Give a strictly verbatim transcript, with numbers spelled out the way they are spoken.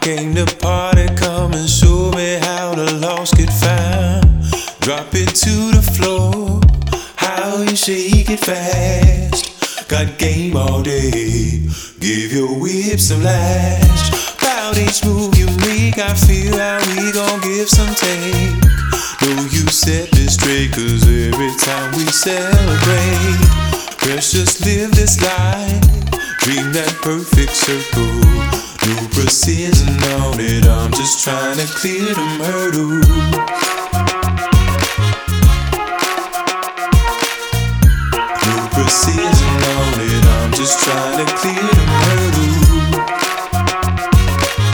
came to party, come and show me how the lost get found. Drop it to the floor, how you shake it fast. Got game all day, give your whip some lash. About each move you make, I feel how we gon' give some take. Know you set me straight, cause every time we celebrate, let's just live this life, dream that perfect circle. No precision on it, I'm just trying to clear them hurdles. No precision on it, I'm just trying to clear them hurdles.